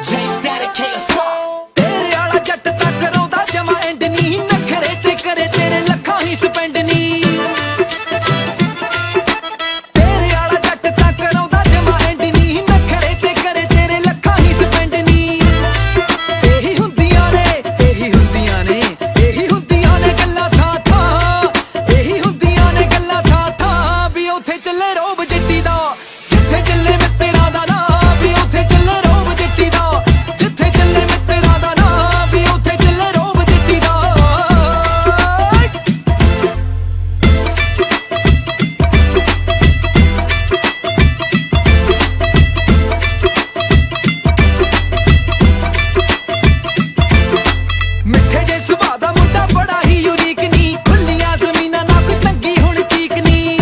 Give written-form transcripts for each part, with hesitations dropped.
J Static KSR ਤੇਰੇ ਵਾਲਾ ਜੱਟ ਤਾਂ ਕਰਾਉਂਦਾ ਜਮਾ ਐਂਡ ਨੀ ਨਖਰੇ ਤੇ ਕਰੇ ਤੇਰੇ ਲੱਖਾਂ ਹੀ ਸਪੈਂਡ ਨੀ ਤੇਰੇ ਵਾਲਾ ਜੱਟ ਤਾਂ ਕਰਾਉਂਦਾ ਜਮਾ ਐਂਡ ਨੀ ਨਖਰੇ ਤੇ ਕਰੇ ਤੇਰੇ ਲੱਖਾਂ ਹੀ ਸਪੈਂਡ ਨੀ ਇਹੀ ਹੁੰਦੀਆਂ ਨੇ ਇਹੀ ਹੁੰਦੀਆਂ ਨੇ ਇਹੀ ਹੁੰਦੀਆਂ ਨੇ ਗੱਲਾਂ ਥਾਂ ਥਾਂ ਇਹੀ ਹੁੰਦੀਆਂ ਨੇ ਗੱਲਾਂ ਥਾਂ ਥਾਂ ਵੀ ਉੱਥੇ ਚੱਲੇ ਰੋਬ ਜੱਟੀ ਦਾ ਜਿੱਥੇ ਚੱਲੇ ਮਿੱਤਰਾਂ ਦਾ ਨਾਂ ਵੀ ਉੱਥੇ ਚੱਲੇ ਰੋਬ ਜੱਟੀ ਦਾ ਜਿੱਥੇ ਚੱਲੇ ਮਿੱਤਰਾਂ ਦਾ ਨਾਂ ਵੀ ਉੱਥੇ ਚੱਲੇ ਰੋਬ ਜੱਟੀ ਦਾ ਮਿੱਠੇ ਜੇ ਸੁਭਾਅ ਦਾ ਮੁੰਡਾ ਬੜਾ ਹੀ ਯੂਨੀਕ ਨੀ ਖੁੱਲੀਆਂ ਜ਼ਮੀਨਾਂ ਨਾ ਕੋਈ ਤੰਗੀ ਹੁਣ ਠੀਕ ਨੀ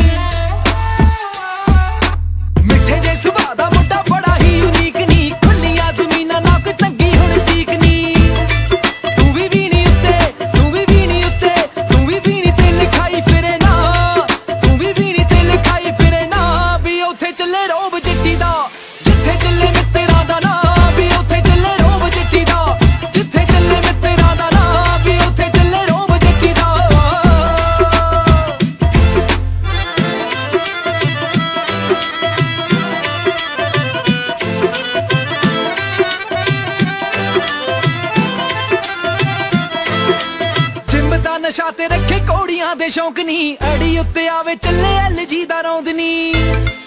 ਮਿੱਠੇ ਜੇ ਸੁਭਾਅ ਦਾ ਮੁੰਡਾ ਬੜਾ ਹੀ ਯੂਨੀਕ ਨੀ ਖੁੱਲੀਆਂ ਜ਼ਮੀਨਾਂ ਨਾ ਕੋਈ ਤੰਗੀ ਹੁਣ ਠੀਕ ਨੀ ਤੂੰ ਵੀ ਵੀਣੀ ਉੱਤੇ ਤੂੰ ਵੀ ਵੀਣੀ ਉੱਤੇ ਤੂੰ ਵੀ ਵੀਣੀ ਤੇ ਲਿਖਾਈ ਫਿਰੇ ਨਾ ਤੂੰ ਵੀ ਵੀਣੀ ਤੇ ਲਿਖਾਈ ਫਿਰੇ ਨਾ ਵੀ ਉੱਥੇ ਚੱਲੇ ਰੋਬ ਜੱਟੀ ਦਾ ਜਿੱਥੇ ਚੱਲੇ ਮਿੱਤਰਾਂ ਦਾ ਨਾਂ ਵੀ ਉੱਥੇ ਚੱਲੇ ਰੋਬ ਜੱਟੀ ਦਾ ਜਿੱਥੇ ਚੱਲੇ ਮਿੱਤਰਾਂ ਦਾ ਨਾਂ ਵੀ ਉੱਥੇ ਚੱਲੇ ਰੋਬ ਜੱਟੀ ਦਾ ਜਿੰਮ ਦਾ ਨਸ਼ਾ ਤੇ ਰੱਖੇ ਕੋੜੀਆਂ ਦੇ ਸ਼ੌਂਕ ਨਹੀਂ ਅੜੀ ਉੱਤੇ ਆਵੇ ਚੱਲੇ LG ਦਾ ਰੌਂਦ ਨੀ